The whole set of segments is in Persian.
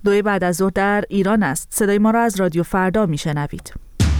2 بعد از ظهر در ایران است. صدای ما را از رادیو فردا میشنوید.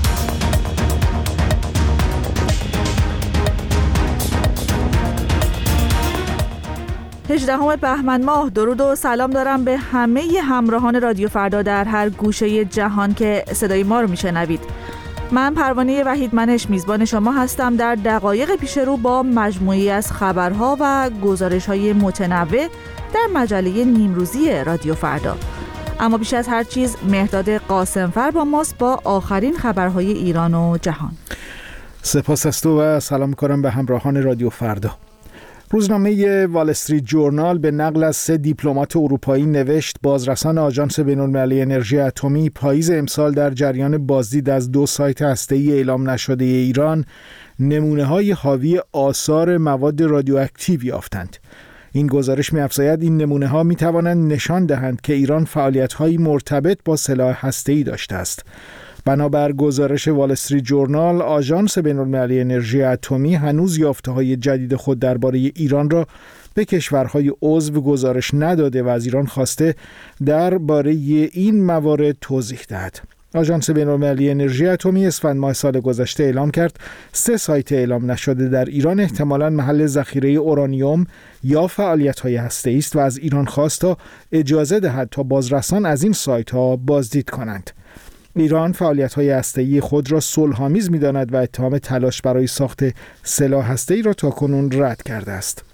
18 بهمن ماه. درود و سلام دارم به همه همراهان رادیو فردا در هر گوشه جهان که صدای ما رو میشنوید. من پروانه وحیدمنش میزبان شما هستم در دقایق پیش رو با مجموعی از خبرها و گزارش‌های متنوع در مجله نیمروزی رادیو فردا. اما بیش از هر چیز مهرداد قاسمفر با ماست با آخرین خبرهای ایران و جهان. سپاس از تو و سلام می‌کنم به همراهان رادیو فردا. روزنامه وال استریت جورنال به نقل از 3 دیپلمات اروپایی نوشت بازرسان آژانس بین‌المللی انرژی اتمی پاییز امسال در جریان بازدید از 2 سایت هسته‌ای اعلام نشده ایران نمونه‌های حاوی آثار مواد رادیواکتیو یافتند. این گزارش می‌افزاید این نمونه‌ها می‌توانند نشان دهند که ایران فعالیت‌هایی مرتبط با سلاح هسته‌ای داشته است. بنابر گزارش وال استریت جورنال، آژانس بین‌المللی انرژی اتمی هنوز یافته‌های جدید خود درباره ایران را به کشورهای عضو گزارش نداده و از ایران خواسته درباره این موارد توضیح دهد. آژانس بین‌المللی انرژی اتمی اسفند ماه سال گذشته اعلام کرد 3 سایت اعلام نشده در ایران احتمالاً محل ذخیره اورانیوم یا فعالیت‌های هسته‌ای است و از ایران خواست تا اجازه دهد تا بازرسان از این سایت‌ها بازدید کنند. ایران فعالیت‌های هسته‌ای خود را صلح‌آمیز می‌داند و اتهام تلاش برای ساخت سلاح هسته‌ای را تاکنون رد کرده است.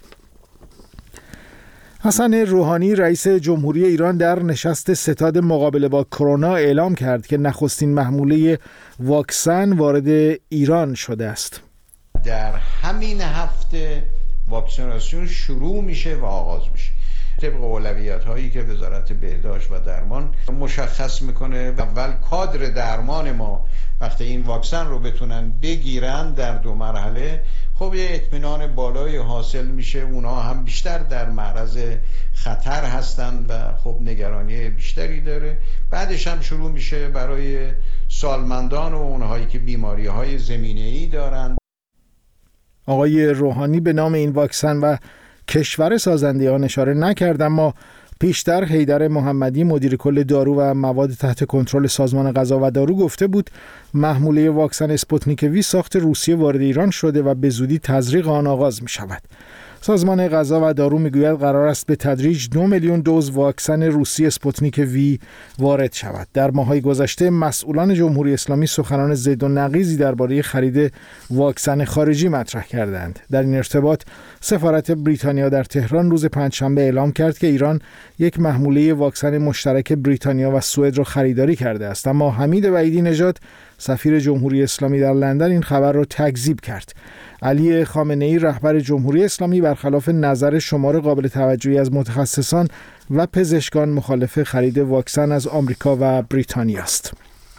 حسن روحانی رئیس جمهوری ایران در نشست ستاد مقابله با کرونا اعلام کرد که نخستین محموله واکسن وارد ایران شده است. در همین هفته واکسیناسیون شروع میشه و آغاز میشه طبق اولویت‌هایی که وزارت بهداشت و درمان مشخص میکنه. اول کادر درمان ما وقتی این واکسن رو بتونن بگیرن در 2 مرحله، خب یه اطمینان بالایی حاصل میشه، اونا هم بیشتر در معرض خطر هستن و خب نگرانی بیشتری داره. بعدش هم شروع میشه برای سالمندان و اونهایی که بیماری‌های زمینه‌ای دارن. آقای روحانی به نام این واکسن و کشور سازنده آن اشاره نکرد، اما پیشتر حیدر محمدی مدیر کل دارو و مواد تحت کنترل سازمان غذا و دارو گفته بود محموله واکسن اسپوتنیک وی ساخت روسیه وارد ایران شده و به زودی تزریق آن آغاز می شود. سازمان غذا و دارو میگوید قرار است به تدریج 2 میلیون دوز واکسن روسی اسپوتنیک وی وارد شود. در ماه‌های گذشته مسئولان جمهوری اسلامی سخنان ضد و نقیضی درباره خرید واکسن خارجی مطرح کردند. در این ارتباط سفارت بریتانیا در تهران روز پنجشنبه اعلام کرد که ایران یک محموله واکسن مشترک بریتانیا و سوئد را خریداری کرده است، اما حمید وحیدی نژاد سفیر جمهوری اسلامی در لندن این خبر را تکذیب کرد. علی خامنه‌ای رهبر جمهوری اسلامی برخلاف نظر شمار قابل توجهی از متخصصان و پزشکان مخالف خرید واکسن از آمریکا و بریتانیا است.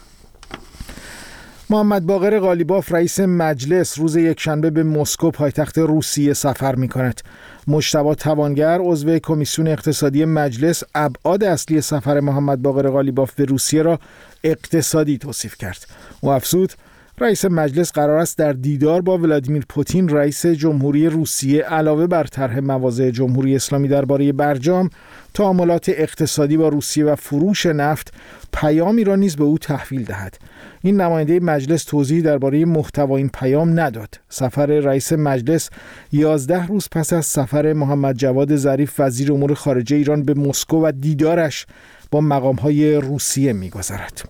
محمد باقر قالیباف رئیس مجلس روز یکشنبه به مسکو پایتخت روسیه سفر می‌کند. مجتبی توانگر عضو کمیسیون اقتصادی مجلس ابعاد اصلی سفر محمد باقر قالیباف به روسیه را اقتصادی توصیف کرد. او افزود رئیس مجلس قرار است در دیدار با ولادیمیر پوتین رئیس جمهوری روسیه علاوه بر طرح مواضع جمهوری اسلامی درباره برجام، تعاملات اقتصادی با روسیه و فروش نفت پیامی را نیز به او تحویل دهد. این نماینده مجلس توضیحی درباره محتوای این پیام نداد. سفر رئیس مجلس 11 روز پس از سفر محمد جواد ظریف وزیر امور خارجه ایران به مسکو و دیدارش با مقام‌های روسیه می‌گذرد.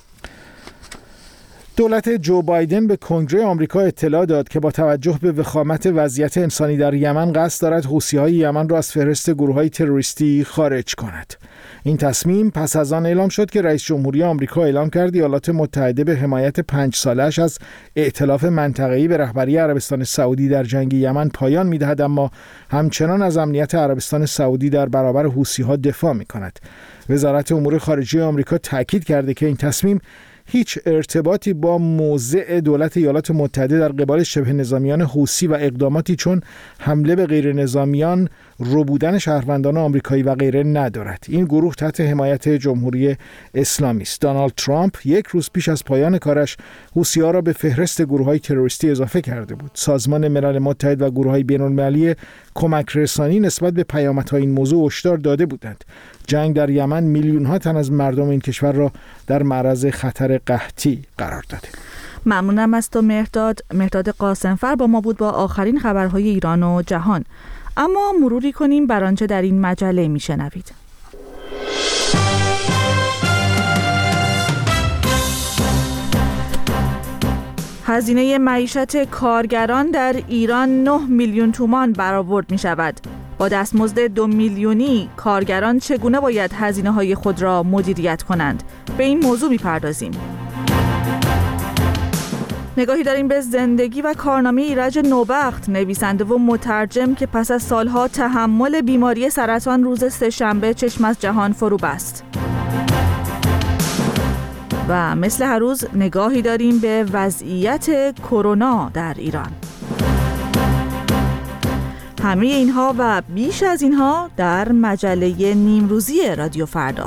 دولت جو بایدن به کنگره آمریکا اطلاع داد که با توجه به وخامت وضعیت انسانی در یمن قصد دارد حوثی‌های یمن را از فهرست گروه‌های تروریستی خارج کند. این تصمیم پس از آن اعلام شد که رئیس جمهوری آمریکا اعلام کرد ایالات متحده به حمایت 5 ساله‌اش از ائتلاف منطقه‌ای به رهبری عربستان سعودی در جنگ یمن پایان می‌دهد، اما همچنان از امنیت عربستان سعودی در برابر حوثی‌ها دفاع می‌کند. وزارت امور خارجه آمریکا تاکید کرده که این تصمیم هیچ ارتباطی با موضع دولت ایالات متحده در قبال شبه نظامیان حوثی و اقداماتی چون حمله به غیر نظامیان، ربودن شهروندان آمریکایی و غیره ندارد. این گروه تحت حمایت جمهوری اسلامی است. دونالد ترامپ یک روز پیش از پایان کارش حوثی‌ها را به فهرست گروه‌های تروریستی اضافه کرده بود. سازمان ملل متحد و گروه‌های بین‌المللی کمک رسانی نسبت به پیامدهای این موضوع هشدار داده بودند. جنگ در یمن میلیون‌ها تن از مردم این کشور را در معرض خطر قحطی قرار داده. ممنونم از تو مهرداد قاسمفر با ما بود با آخرین خبرهای ایران و جهان. اما مروری کنیم بر آنچه در این مجله میشنوید. هزینه معیشت کارگران در ایران 9 میلیون تومان برآورد می شود. با دستمزد 2 میلیونی کارگران چگونه باید هزینه‌های خود را مدیریت کنند؟ به این موضوع می‌پردازیم. نگاهی داریم به زندگی و کارنامه ایرج نوبخت، نویسنده و مترجم که پس از سالها تحمل بیماری سرطان روز سه‌شنبه چشم از جهان فرو بست. و مثل هر روز نگاهی داریم به وضعیت کرونا در ایران. همه اینها و بیش از اینها در مجله نیمروزی رادیو فردا.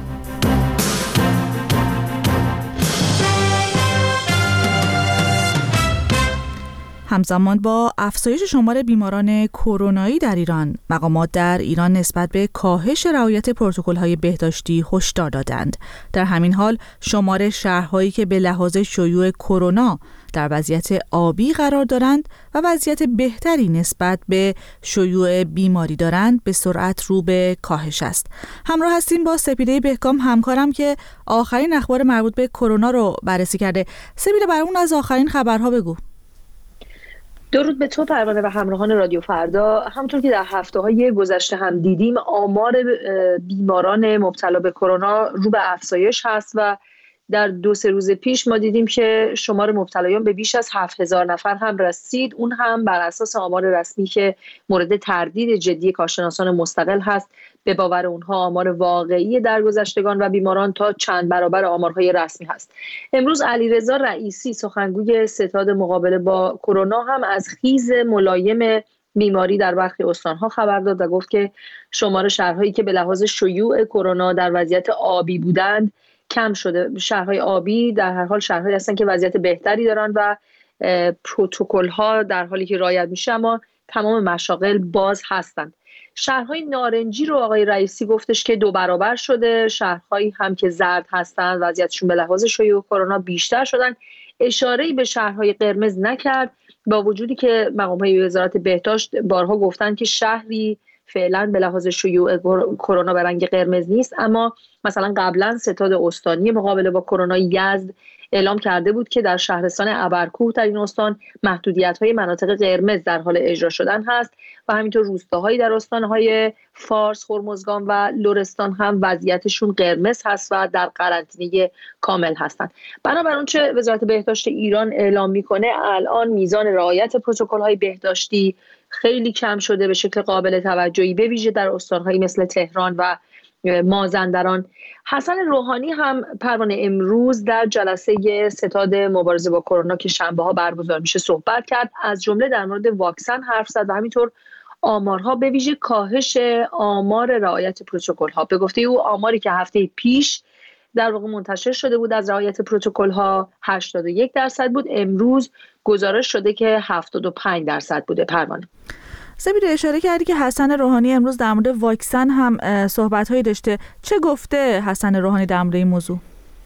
همزمان با افزایش شمار بیماران کرونایی در ایران، مقامات در ایران نسبت به کاهش رعایت پروتکل‌های بهداشتی هشدار دادند. در همین حال شمار شهرهایی که به لحاظ شیوع کرونا در وضعیت آبی قرار دارند و وضعیت بهتری نسبت به شیوع بیماری دارند به سرعت رو به کاهش است. همراه هستیم با سپیده بهکام همکارم که آخرین اخبار مربوط به کرونا رو بررسی کرده. سپیده برامون از آخرین خبرها بگو. درود به تو پروانه و همراهان رادیو فردا. همونطور که در هفته‌های گذشته هم دیدیم آمار بیماران مبتلا به کرونا رو به افزایش هست و در 2-3 روز پیش ما دیدیم که شمار مبتلایان به بیش از 7000 نفر هم رسید. اون هم بر اساس آمار رسمی که مورد تردید جدی کارشناسان مستقل هست. به باور اونها آمار واقعی درگذشتگان و بیماران تا چند برابر آمارهای رسمی هست. امروز علیرضا رئیسی سخنگوی ستاد مقابله با کرونا هم از خیز ملایم بیماری در برخی استانها خبر داد و گفت که شمار شهرهایی که به لحاظ شیوع کرونا در وضعیت آبی بودند کم شده. شهرهای آبی در هر حال شهرهایی هستند که وضعیت بهتری دارند و پروتکل‌ها در حالی که رعایت میشه اما تمام مشاغل باز هستند. شهرهای نارنجی رو آقای رئیسی گفتش که 2 برابر شده. شهرهایی هم که زرد هستند وضعیتشون به لحاظ شیوع کرونا بیشتر شدن. اشاره‌ای به شهرهای قرمز نکرد با وجودی که مقام‌های وزارت بهداشت بارها گفتن که شهری فعلا به لحاظ شیوع کرونا به رنگ قرمز نیست، اما مثلا قبلا ستاد استانی مقابله با کرونا یزد اعلام کرده بود که در شهرستان ابرکوه در این استان محدودیت‌های مناطق قرمز در حال اجرا شدن هست و همینطور روستاهایی در استان‌های فارس، هرمزگان و لرستان هم وضعیتشون قرمز هست و در قرنطینه کامل هستند. بنابر اونچه وزارت بهداشت ایران اعلام میکنه الان میزان رعایت پروتکل‌های بهداشتی خیلی کم شده به شکل قابل توجهی، به ویژه در استان‌هایی مثل تهران و مازندران. حسن روحانی هم پروانه امروز در جلسه ستاد مبارزه با کرونا که شنبه‌ها برگزار میشه صحبت کرد، از جمله در مورد واکسن حرف زد و همینطور آمارها به ویژه کاهش آمار رعایت پروتکل‌ها. به گفته او آماری که هفته پیش در واقع منتشر شده بود از رعایت پروتکل‌ها 81% بود، امروز گزارش شده که 75% بوده. پروانه سپیده اشاره کردی که حسن روحانی امروز در مورد واکسن هم صحبت‌هایی داشته. چه گفته حسن روحانی در مورد این موضوع؟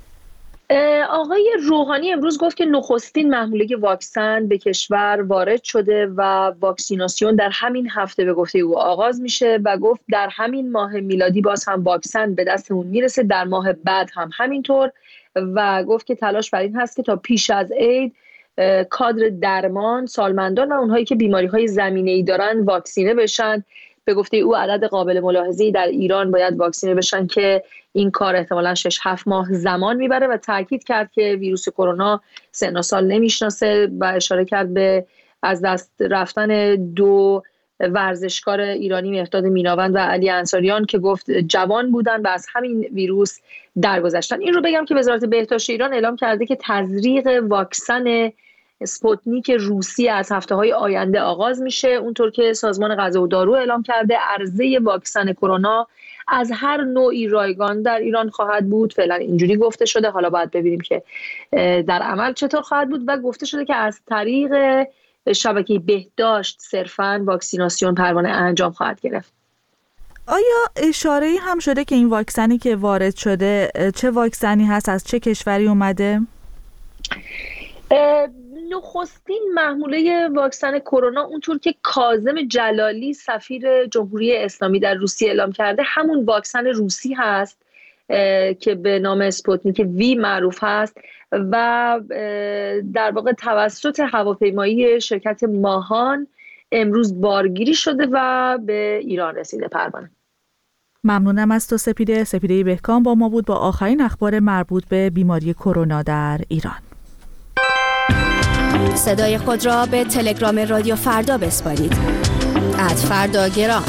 آقای روحانی امروز گفت که نخستین محموله واکسن به کشور وارد شده و واکسیناسیون در همین هفته به گفته او آغاز میشه و گفت در همین ماه میلادی باز هم واکسن به دستمون میرسه، در ماه بعد هم همینطور و گفت که تلاش بر این هست که تا پیش از عید کادر درمان، سالمندان و اونهایی که بیماری‌های زمینه‌ای دارن واکسینه بشن. به گفته او عدد قابل ملاحظه‌ای در ایران باید واکسینه بشن که این کار احتمالاً 6-7 ماه زمان میبره و تاکید کرد که ویروس کرونا سن و سال نمیشناسه و اشاره کرد به از دست رفتن 2 ورزشکار ایرانی مهرداد میناوند و علی انصاریان که گفت جوان بودن و از همین ویروس درگذشتن. این رو بگم که وزارت بهداشت ایران اعلام کرده که تزریق واکسن اسپوتنیک روسی از هفته‌های آینده آغاز میشه. اونطور که سازمان غذا و دارو اعلام کرده عرضه واکسن کرونا از هر نوعی رایگان در ایران خواهد بود. فعلا اینجوری گفته شده، حالا باید ببینیم که در عمل چطور خواهد بود. و گفته شده که از طریق شبکه بهداشت صرفاً واکسیناسیون پروانه انجام خواهد گرفت. آیا اشاره‌ای هم شده که این واکسنی که وارد شده چه واکسنی هست، از چه کشوری اومده؟ نخستین محموله واکسن کرونا اونطور که کاظم جلالی سفیر جمهوری اسلامی در روسیه اعلام کرده همون واکسن روسی هست که به نام اسپوتنیک وی معروف هست و در واقع توسط هواپیمایی شرکت ماهان امروز بارگیری شده و به ایران رسیده. پروانه ممنونم از تو سپیده بهکام با ما بود با آخرین اخبار مربوط به بیماری کرونا در ایران. صدای خود را به تلگرام رادیو فردا بسپارید. @فرداگرام.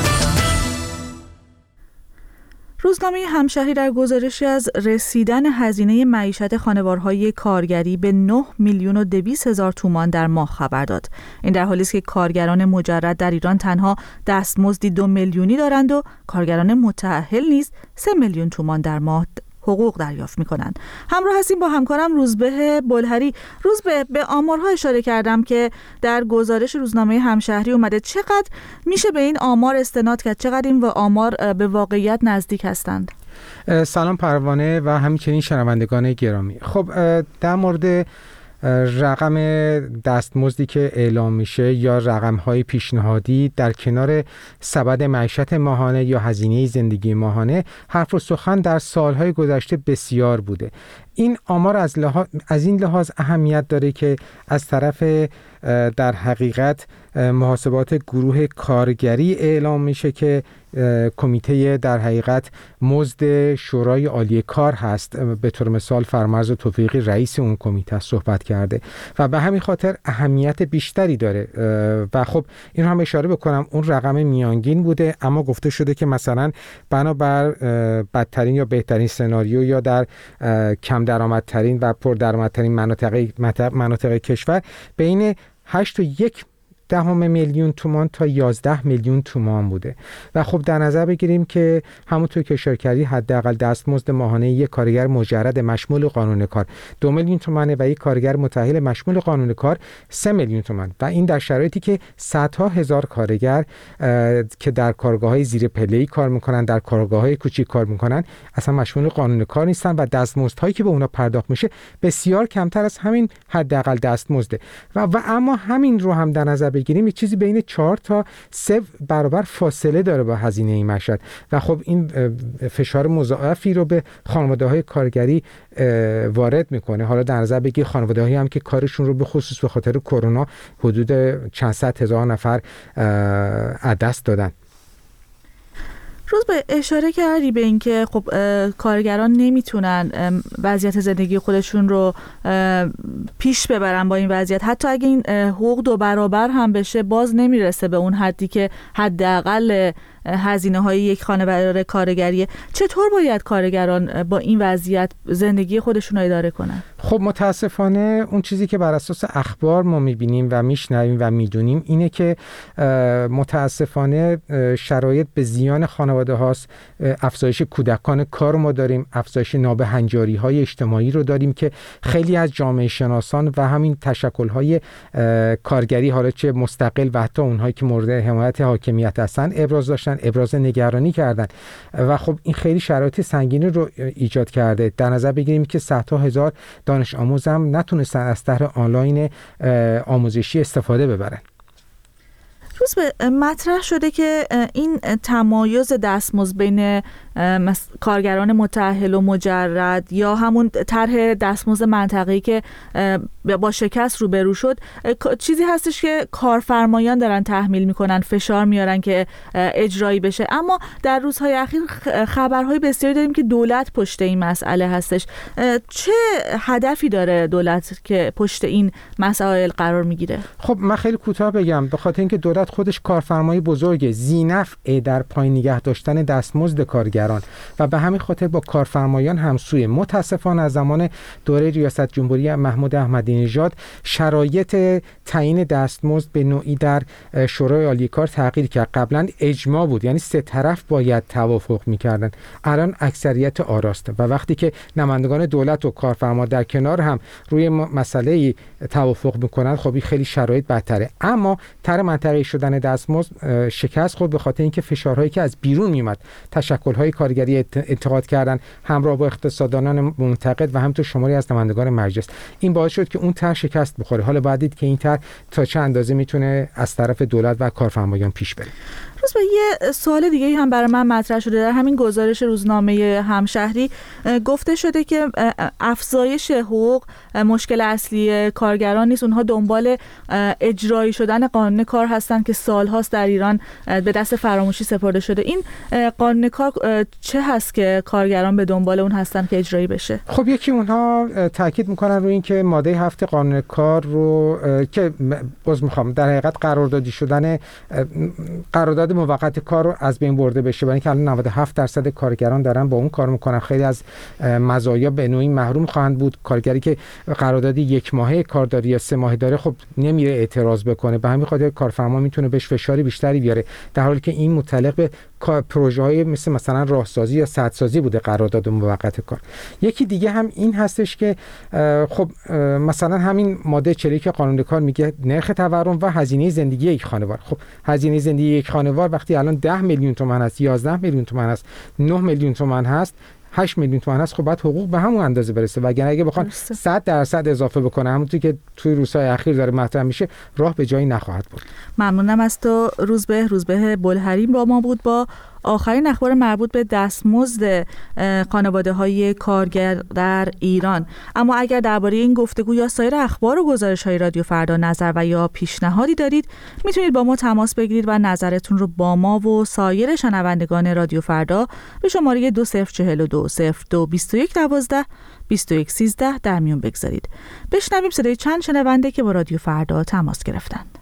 روزنامه همشهری در گزارشی از رسیدن هزینه معیشت خانوارهای کارگری به 9,200,000 تومان در ماه خبر داد. این در حالی است که کارگران مجرد در ایران تنها دستمزدی 2 میلیونی دارند و کارگران متأهل نیز 3 میلیون تومان در ماه حقوق دریافت می‌کنند. همراه هستیم با همکارم روزبه بلهری. روزبه، به آمارها اشاره کردم که در گزارش روزنامه همشهری اومده. چقدر میشه به این آمار استناد کرد؟ چقدر این آمار به واقعیت نزدیک هستند؟ سلام پروانه و همچنین شنوندگان گرامی. خب در مورد رقم دستمزدی که اعلام میشه یا رقم‌های پیشنهادی در کنار سبد معیشت ماهانه یا هزینه زندگی ماهانه، حرف و سخن در سالهای گذشته بسیار بوده. این آمار از این لحاظ اهمیت داره که از طرف در حقیقت محاسبات گروه کارگری اعلام میشه که کمیته در حقیقت مزد شورای عالی کار هست، به طور مثال فرمرز توفیقی رئیس اون کمیته صحبت کرده و به همین خاطر اهمیت بیشتری داره. و خب این هم اشاره بکنم اون رقم میانگین بوده، اما گفته شده که مثلا بنابر بدترین یا بهترین سناریو یا در کم درآمدترین و پردرآمدترین مناطق کشور بین 8.1 میلیون تومان تا 11 میلیون تومان بوده. و خب در نظر بگیریم که همونطور که اشاره کردی حداقل دستمزد ماهانه یک کارگر مجرد مشمول قانون کار 2 میلیون تومانه و یک کارگر متأهل مشمول قانون کار 3 میلیون تومان و این در شرایطی که صدها هزار کارگر که در کارگاه‌های زیر پله‌ای کار میکنن، در کارگاه‌های کوچیک کار میکنن، اصلا مشمول قانون کار نیستن و دستمزدهایی که به اونا پرداخت میشه بسیار کمتر از همین حداقل دستمزده و اما همین رو هم در نظر بگیریم یه چیزی بین 4 تا 3 برابر فاصله داره با هزینه معیشت و خب این فشار مضاعفی رو به خانواده‌های کارگری وارد میکنه. حالا در نظر بگیر خانواده‌هایی هم که کارشون رو به خصوص به خاطر کرونا حدود چند صد هزار نفر از دست دادن. روز به اشاره کردی به اینکه خب کارگران نمیتونن وضعیت زندگی خودشون رو پیش ببرن با این وضعیت، حتی اگه این حقوق 2 برابر هم بشه باز نمیرسه به اون حدی که حداقل هزینه های یک خانواده کارگریه. چطور باید کارگران با این وضعیت زندگی خودشون رو اداره کنن؟ خب متاسفانه اون چیزی که بر اساس اخبار ما میبینیم و میشنویم و میدونیم اینه که متاسفانه شرایط به زیان خانواده هاست. افزایش کودکان کار ما داریم، افزایش نابهنجاری های اجتماعی رو داریم که خیلی از جامعه شناسان و همین تشکل های کارگری، حالا چه مستقل و حتی اونهایی که مورد حمایت حاکمیت هستن، ابراز نگرانی کردن و خب این خیلی شرایط سنگینی رو ایجاد کرده. در نظر بگیریم که صدها هزار دانش آموز هم نتونستن از طرح آنلاین آموزشی استفاده ببرن. روز به مطرح شده که این تمایز دستمزد بین کارگران متأهل و مجرد یا همون طرح دستمزد منطقه‌ای که با شکست روبرو شد، چیزی هستش که کارفرمایان دارن تحمیل میکنن، فشار میارن که اجرایی بشه. اما در روزهای اخیر خبرهای بسیاری داریم که دولت پشت این مسئله هستش. چه هدفی داره دولت که پشت این مسائل قرار میگیره؟ خب من خیلی کوتاه بگم. به خاطر اینکه دولت خودش کارفرمای بزرگه، ذی‌نفع در پایین نگه داشتن دستمزد کارگران و به همین خاطر با کارفرمایان همسویه. متاسفانه از زمان دوره ریاست جمهوری محمود احمدی نژاد شرایط تعیین دستمزد به نوعی در شورای عالی کار تغییر کرد. قبلا اجماع بود، یعنی سه طرف باید توافق می‌کردن. الان اکثریت آراسته و وقتی که نمایندگان دولت و کارفرما در کنار هم روی مسئله توافق می‌کنن، خب این خیلی شرایط بدتره. اما طرح منطقه‌ای شدن دستمزد شکست خورد به خاطر اینکه فشارهایی که از بیرون میومد، تشکل‌های کارگری انتقاد کردن همراه با اقتصاددانان منتقد و همینطور شماری از نمایندگان مجلس. این باعث شد که اون طرح شکست بخوره. حالا باید دید که این طرح تا چه اندازه میتونه از طرف دولت و کارفرمایان پیش بره. روز به یه سوال دیگه هم برای من مطرح شده. در همین گزارش روزنامه همشهری گفته شده که افزایش حقوق مشکل اصلی کارگران نیست، اونها دنبال اجرایی شدن قانون کار هستن که سالهاست در ایران به دست فراموشی سپرده شده. این قانون کار چه هست که کارگران به دنبال اون هستن که اجرایی بشه؟ خب یکی اونها تاکید میکنن روی این که ماده 7 قانون کار رو که در حقیقت قراردادی شدن قرارداد موقت کار رو از بین برده بشه، برای اینکه الان 97% کارگران دارن با اون کار میکنن. خیلی از مزایا به نوعی محروم خواهند بود. کارگری که قراردادی 1 ماهه کار داره یا 3 ماهه داره، خب نمیره اعتراض بکنه، به همین خاطر کارفرما میتونه بهش فشاری بیشتری بیاره، در حالی که این متعلق به پروژه‌های مثلا راهسازی یا سدسازی بوده قرارداد موقت کار. یکی دیگه هم این هستش که خب مثلا همین ماده 41 قانون کار میگه نرخ تورم و هزینه زندگی یک خانوار. خب هزینه زندگی یک خانوار وقتی الان 10 میلیون تومان هست، 11 میلیون تومان هست، 9 میلیون تومان هست، 8 میلیون تومان هست، خب باید حقوق به همون اندازه برسه. وگرنه اگه بخوان 100% اضافه بکنه، همونطور که توی روزهای اخیر داره مطرح میشه، راه به جایی نخواهد بود. ممنونم از تو روزبه بلحریم با ما بود با آخرین اخبار مربوط به دستمزد خانواده‌های کارگر در ایران. اما اگر درباره این گفتگو یا سایر اخبار و گزارش‌های رادیو فردا نظر و یا پیشنهادی دارید، میتونید با ما تماس بگیرید و نظرتون رو با ما و سایر شنوندگان رادیو فردا به شماره 2042 02 21 12 21 13 در میون بگذارید. بشنویم صدای چند شنونده که با رادیو فردا تماس گرفتند.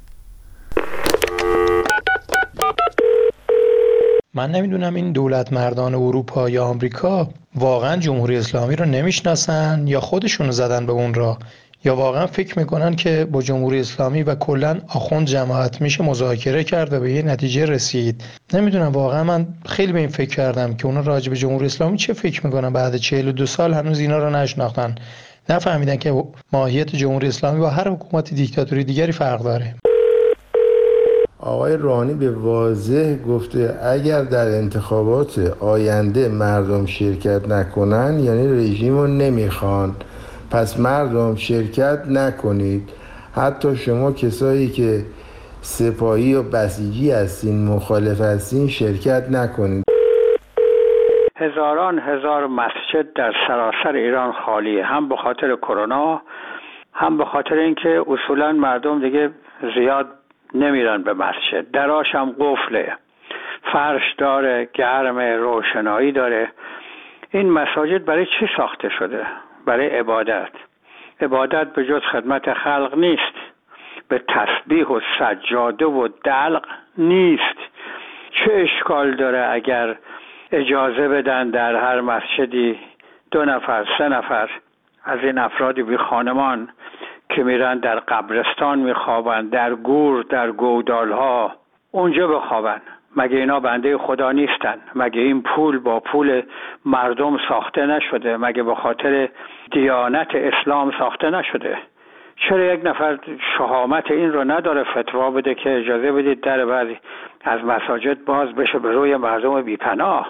من نمیدونم این دولت مردان اروپا یا آمریکا واقعا جمهوری اسلامی رو نمیشناسن یا خودشونو زدن به اون راه، یا واقعا فکر میکنن که با جمهوری اسلامی و کلا آخوند جماعت میشه مذاکره کرد و به یه نتیجه رسید. نمیدونم، واقعا من خیلی به این فکر کردم که اونا راجع به جمهوری اسلامی چه فکر میکنن. بعد 42 سال هنوز اینا رو نشناختن، نفهمیدن که ماهیت جمهوری اسلامی با هر حکومت دیکتاتوری دیگری فرق داره. آقای روحانی به واضح گفته اگر در انتخابات آینده مردم شرکت نکنن یعنی رژیم رو نمیخوان، پس مردم شرکت نکنید. حتی شما کسایی که سپاهی و بسیجی هستین، مخالف هستین، شرکت نکنید. هزاران هزار مسجد در سراسر ایران خالیه، هم به خاطر کرونا، هم به خاطر اینکه اصولا مردم دیگه زیاد نمیرن به مسجد. دراش هم قفله، فرش داره، گرم، روشنایی داره. این مساجد برای چی ساخته شده؟ برای عبادت. عبادت به جز خدمت خلق نیست، به تسبیح و سجاده و دلق نیست. چه اشکال داره اگر اجازه بدن در هر مسجدی 2 نفر 3 نفر از این افرادی بی خانمان که میرن در قبرستان میخوابن، در گور، در گودالها، اونجا بخوابن؟ مگه اینا بنده خدا نیستن؟ مگه این پول با پول مردم ساخته نشده؟ مگه به خاطر دیانت اسلام ساخته نشده؟ چرا یک نفر شهامت این رو نداره فتوا بده که اجازه بدید در بعضی از مساجد باز بشه به روی مردم بی‌پناه؟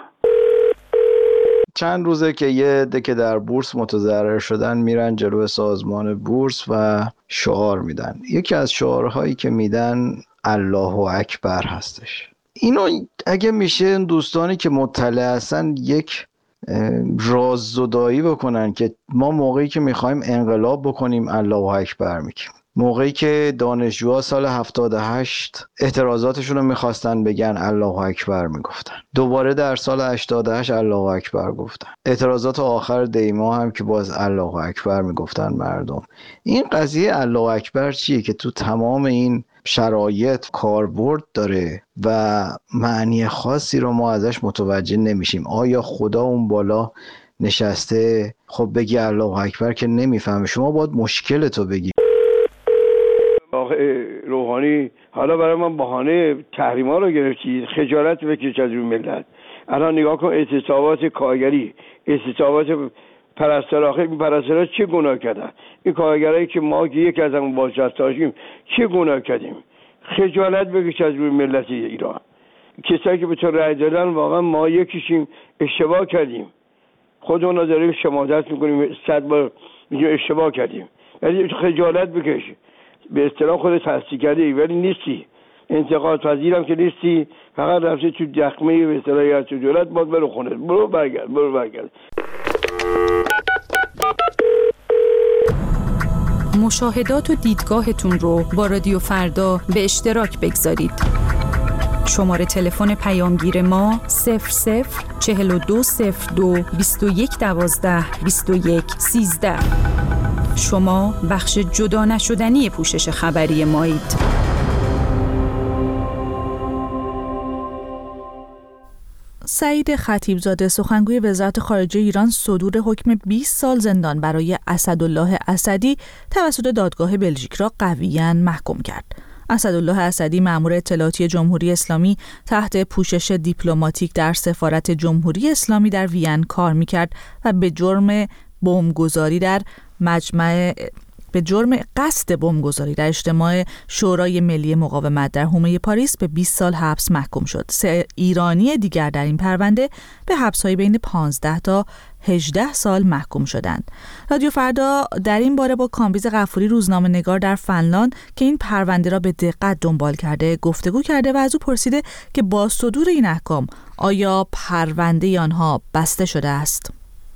چند روزه که یه عده که در بورس متضرر شدن میرن جلو سازمان بورس و شعار میدن. یکی از شعارهایی که میدن الله اکبر هستش. اینو اگه میشه دوستانی که مطلع هستن یک راززدایی بکنن که ما موقعی که میخوایم انقلاب بکنیم الله اکبر میگیم، موقعی که دانشجوها سال 78 اعتراضاتشون رو میخواستن بگن الله اکبر میگفتن، دوباره در سال 88 الله اکبر گفتن، اعتراضات آخر دیما هم که باز الله اکبر میگفتن مردم. این قضیه الله اکبر چیه که تو تمام این شرایط کاربرد داره و معنی خاصی رو ما ازش متوجه نمیشیم. آیا خدا اون بالا نشسته خب بگی الله اکبر که نمیفهمه، شما باید مشکلتو بگی. آقای روحانی حالا برای من بهانه تحریما رو گرفتی، خجالت بکش از اون ملت. الان نگاه کن اعتصابات کارگری، اعتصابات پرستار، آخه این پرستارا چه گناه کردن؟ این کارگرایی که ما که یک از همون بازنشسته‌هاشیم چه گناه کردیم؟ خجالت بکش از روی ملت ایران. کسایی که به تو رأی دادن واقعا ما یکیشیم، اشتباه کردیم، خودمون رو داریم شماتت میکنیم، 100 بار میگیم اشتباه کردیم، ولی خجالت بکش. به اصطلاح خودت تصدیق کردی ولی نیستی، انتقاد پذیرم که نیستی، فقط رفتی تو دخمه به اصطلاح یا تو دولت باید برو خونه، برو برگرد. مشاهدات و دیدگاهتون رو با رادیو فردا به اشتراک بگذارید. شماره تلفن پیامگیر ما 004202 2112 2113. شما بخش جدا نشدنی پوشش خبری مایید. سعید خطیبزاده سخنگوی وزارت خارجه ایران صدور حکم 20 سال زندان برای اسدالله اسدی توسط دادگاه بلژیک را قویاً محکوم کرد. اسدالله اسدی مأمور اطلاعاتی جمهوری اسلامی تحت پوشش دیپلماتیک در سفارت جمهوری اسلامی در وین کار می‌کرد و به جرم قصد بمبگذاری در اجتماع شورای ملی مقاومت در حومه پاریس به 20 سال حبس محکوم شد. 3 ایرانی دیگر در این پرونده به حبس‌های بین 15 تا 18 سال محکوم شدند. رادیو فردا در این باره با کامبیز غفوری روزنامه‌نگار در فنلاند که این پرونده را به دقت دنبال کرده گفتگو کرده و از او پرسیده که با صدور این احکام آیا پرونده آنها بسته شده است؟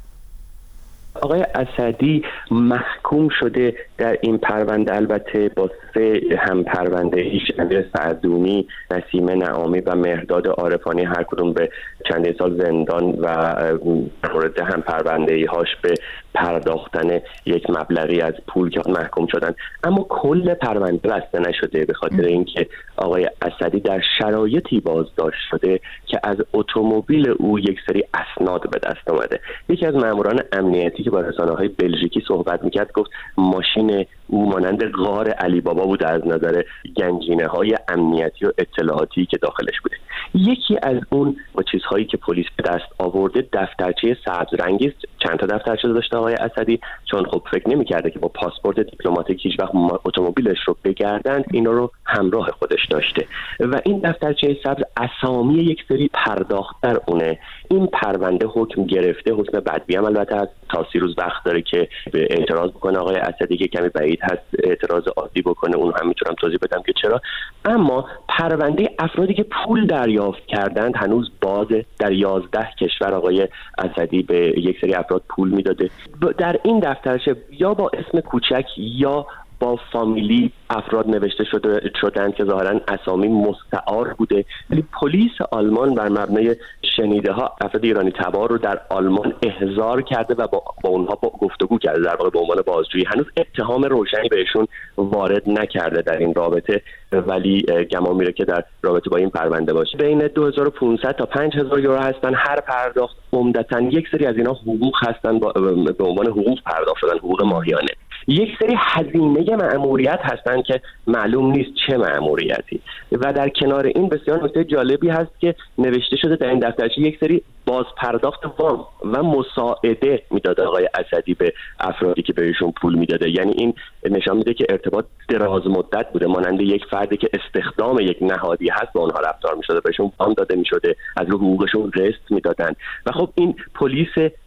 آقای اسدی محکوم شده در این پرونده، البته با 3 هم پرونده ایش، امیر سعدونی، نسیمه نعامی و مهرداد عارفانی، هر کدوم به چندین سال زندان و مورد هم پرونده ایهاش به پرداختن یک مبلغی از پول که محکوم شدن. اما کل پرونده بسته نشده به خاطر اینکه آقای اسدی در شرایطی بازداشت شده که از اتومبیل او یک سری اسناد به دست آمده. یکی از ماموران امنیتی که با رسانه‌های بلژیکی صحبت میکرد گفت ماشین او مانند غار علی بابا بود از نظر گنجینه‌های امنیتی و اطلاعاتی که داخلش بوده. یکی از اون چیزهایی که پلیس به دست آورده دفترچه سبز رنگی است. چند تا دفترچه داشته آقای اسدی، چون خب فکر نمی‌کرده که با پاسپورت دیپلماتیک هیچ وقت اتومبیلش رو بگردند، اینا رو همراه خودش داشته و این دفترچه سبز اسامی یک سری پرداخت در اونه. این پرونده حکم گرفته، حکم بدبی هم البته از تا 30 روز وقت داره که به اعتراض بکنه آقای اسدی که کمی بعید هست اعتراض عادی بکنه، اون هم میتونم توضیح بدم که چرا. اما پرونده افرادی که پول دریافت کردند هنوز بازه. در 11 کشور آقای اسدی به یک سری افراد پول میداده. در این دفترچه یا با اسم کوچک یا با فامیلی افراد نوشته شدند که ظاهرا اسامی مستعار بوده، ولی پلیس آلمان بر مبنای شنیده ها افراد ایرانی تبار رو در آلمان احضار کرده و با اونها گفتگو کرده، در واقع به عنوان بازجویی. هنوز اتهام روشنی بهشون وارد نکرده در این رابطه، ولی گمان میره که در رابطه با این پرونده باشه. بین 2500 تا 5000 یورو هستن هر پرداخت. عمدتاً یک سری از اینا حقوق هستن به عنوان حقوق پرداخت شدن، حقوق ماهیانه. یک سری هزینه مأموریت هستن که معلوم نیست چه مأموریتی. و در کنار این بسیار نکته جالبی هست که نوشته شده در این دفترچه یک سری باز پرداخت وام و مساعده میداد آقای اسدی به افرادی که بهشون پول میداده. یعنی این نشان میده که ارتباط دراز مدت بوده، مانند یک فردی که استخدام یک نهادی هست با اونها رفتار میشده، بهشون وام داده میشده، از رو حقوقشون رست میدادن. و خب این پلیس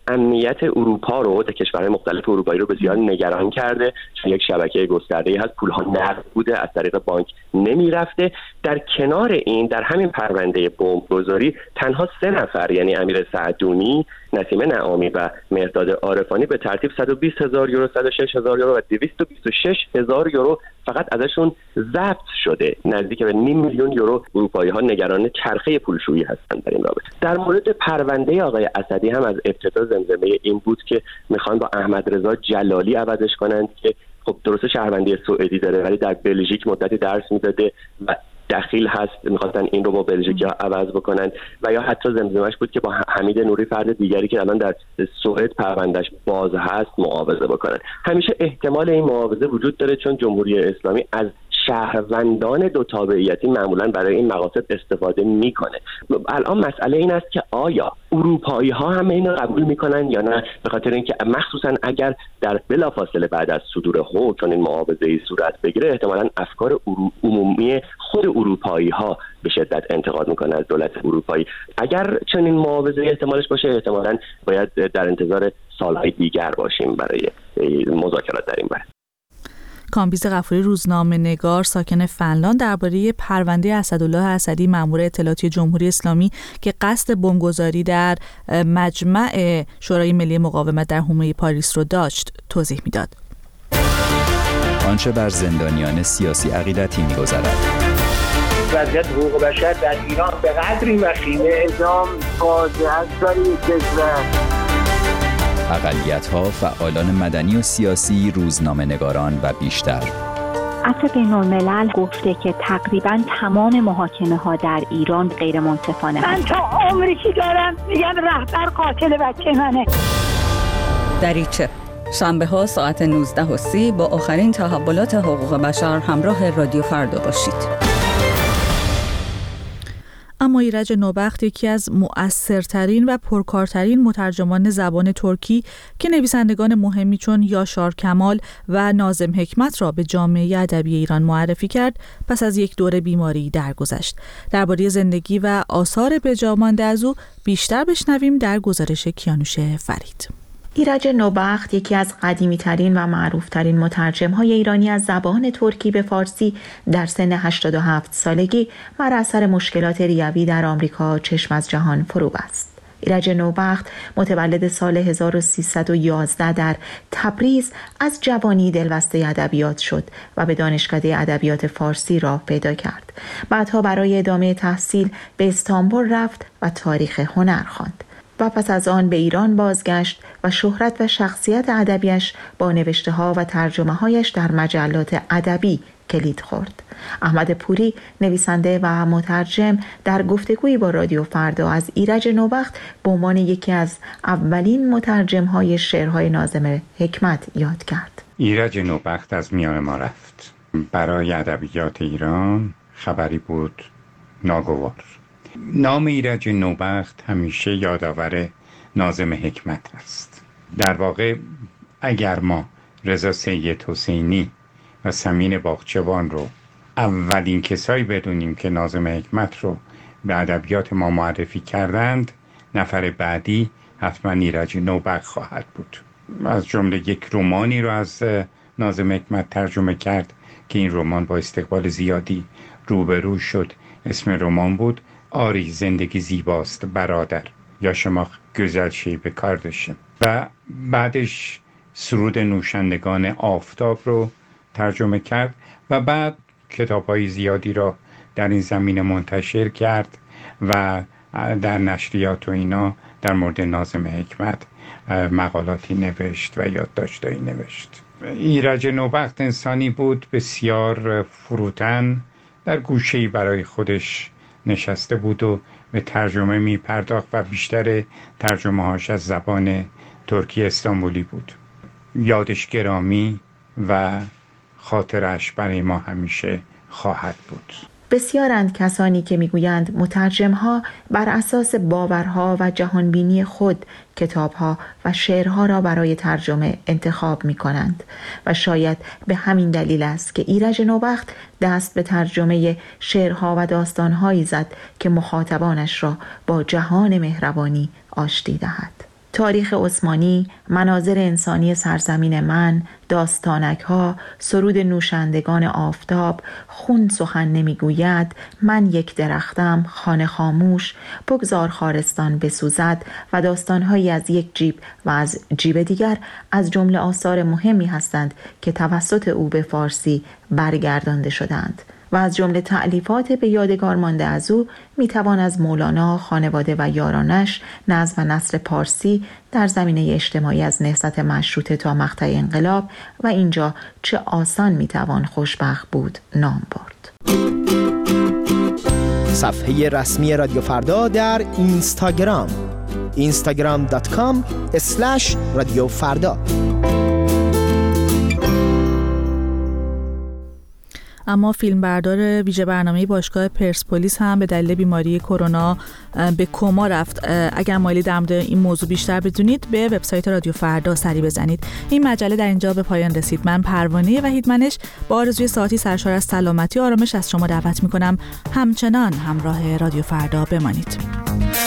امنیت اروپا رو، در کشورهای مختلف اروپایی رو بسیار نگران کرده، چون یک شبکه گسترده‌ای هست، پول‌ها نقد بوده، از طریق بانک نمیرفته. در کنار این، در همین پرونده بمبگذاری تنها 3 نفر، یعنی امیر سعدونی، نسیم نعامی و مهرداد عارفانی، به ترتیب 120,000 یورو، 106,000 یورو و 226,000 یورو فقط ازشون ضبط شده. نزدیک به 500,000 یورو اروپایی‌ها نگران چرخه پولشویی هستند در این رابطه. در مورد پرونده آقای اسدی هم از ابتدا زمزمه این بود که میخوان با احمد رضا جلالی عوضش کنند که خب درسته شهروندی سوئدی داره ولی در بلژیک مدتی درس میداده و دخیل هست، میخواستن این رو با بلژیکیا عوض بکنن. و یا حتی زمزمه‌اش بود که با حمید نوری، فرد دیگری که الان در سوئد پروندهش باز هست، معاوضه بکنن. همیشه احتمال این معاوضه وجود داره، چون جمهوری اسلامی از شهروندان دو تابعیتی معمولا برای این مقاصد استفاده میکنه. الان مسئله این است که آیا اروپایی ها هم اینو قبول میکنن یا نه، به خاطر اینکه مخصوصا اگر در بلافاصله بعد از صدور حکم این معاوضه‌ای صورت بگیره، احتمالاً افکار عمومی خود اروپایی ها به شدت انتقاد میکنه از دولت اروپایی. اگر چنین معاوضه‌ای احتمالش باشه، احتمالاً باید در انتظار سالهای دیگر باشیم برای مذاکرات در این باره. کامبیز غفوری، روزنامه‌نگار ساکن فنلاند، درباره پرونده اسدالله اسدی مأمور اطلاعاتی جمهوری اسلامی که قصد بمبگذاری در مجمع شورای ملی مقاومت در حومه پاریس رو داشت توضیح میداد. آنچه بر زندانیان سیاسی عقیدتی می‌گذرد. وضعیت حقوق بشر در ایران به قدری وخیمه، اعدام فاجعه است برای کشور. اقلیت‌ها، فعالان مدنی و سیاسی، روزنامه‌نگاران و بیشتر. عفو بین‌الملل گفته که تقریباً تمام محاکمه‌ها در ایران غیر منصفانه من تا عمری که دارم میگم رهبر قاتل بچه منه. دریچه شنبه‌ها ساعت 19:30 با آخرین تحولات حقوق بشر همراه رادیو فردا باشید. اما ایرج نوبخت یکی از مؤثرترین و پرکارترین مترجمان زبان ترکی که نویسندگان مهمی چون یاشار کمال و ناظم حکمت را به جامعه ادبی ایران معرفی کرد، پس از یک دوره بیماری درگذشت. درباره زندگی و آثار بجامانده از او بیشتر بشنویم در گزارش کیانوش فرید. ایرج نوبخت یکی از قدیمی‌ترین و معروف‌ترین مترجم‌های ایرانی از زبان ترکی به فارسی در سن 87 سالگی بر اثر مشکلات ریوی در آمریکا چشم از جهان فرو بست. ایرج نوبخت متولد سال 1311 در تبریز از جوانی دلبسته ادبیات شد و به دانشکده ادبیات فارسی راه پیدا کرد. بعدها برای ادامه تحصیل به استانبول رفت و تاریخ هنر خواند. و پس از آن به ایران بازگشت و شهرت و شخصیت ادبیش با نوشته‌ها و ترجمه‌هایش در مجلات ادبی کلید خورد. احمد پوری، نویسنده و مترجم، در گفتگویی با رادیو فردا از ایرج نوبخت به عنوان یکی از اولین مترجم‌های شعرهای ناظم حکمت یاد کرد. ایرج نوبخت از میان ما رفت. برای ادبیات ایران خبری بود ناگوار. نام ایرج نوبخت همیشه یادآور ناظم حکمت است. در واقع اگر ما رضا سید حسینی و سمین باغچبان رو اولین کسایی بدونیم که ناظم حکمت رو به ادبیات ما معرفی کردند، نفر بعدی حتما ایرج نوبخت خواهد بود. از جمله یک رمانی رو از ناظم حکمت ترجمه کرد که این رمان با استقبال زیادی روبرو شد. اسم رمان بود آری زندگی زیباست برادر، یا شما گزل شی به کار داشتیم. و بعدش سرود نوشندگان آفتاب رو ترجمه کرد و بعد کتاب‌های زیادی را در این زمینه منتشر کرد و در نشریات و اینا در مورد ناظم حکمت مقالاتی نوشت و یادداشت‌هایی نوشت. ایرج نوبخت انسانی بود بسیار فروتن، در گوشه‌ای برای خودش نشسته بود و به ترجمه می پرداخت و بیشتر ترجمه هاش از زبان ترکی استانبولی بود. یادش گرامی و خاطرش برای ما همیشه خواهد بود. بسیارند کسانی که میگویند مترجم‌ها بر اساس باورها و جهانبینی خود کتاب‌ها و شعرها را برای ترجمه انتخاب می‌کنند و شاید به همین دلیل است که ایرج نوبخت دست به ترجمه شعرها و داستان‌هایی زد که مخاطبانش را با جهان مهربانی آشتی دهد. تاریخ عثمانی، مناظر انسانی سرزمین من، داستانک‌ها، سرود نوشندگان آفتاب، خون سخن نمیگوید، من یک درختم، خانه خاموش، بگذار خارستان بسوزد و داستان‌هایی از یک جیب و از جیب دیگر از جمله آثار مهمی هستند که توسط او به فارسی برگردانده شدند و از جمله تألیفات به یادگار مانده از او میتوان از مولانا، خانواده و یارانش، نظم و نثر پارسی در زمینه اجتماعی از نهضت مشروطه تا مقطع انقلاب و اینجا چه آسان میتوان خوشبخت بود نام برد. صفحه رسمی رادیو فردا در اینستاگرام instagram.com/رادیوفردا. اما فیلمبردار ویژه برنامه باشگاه پرسپولیس هم به دلیل بیماری کرونا به کما رفت. اگر مایلی در مورد این موضوع بیشتر بدونید به وبسایت رادیو فردا سری بزنید. این مجله در اینجا به پایان رسید. من پروانه وحیدمنش با آرزوی ساعتی سرشار از سلامتی و آرامش از شما دعوت می‌کنم همچنان همراه رادیو فردا بمانید.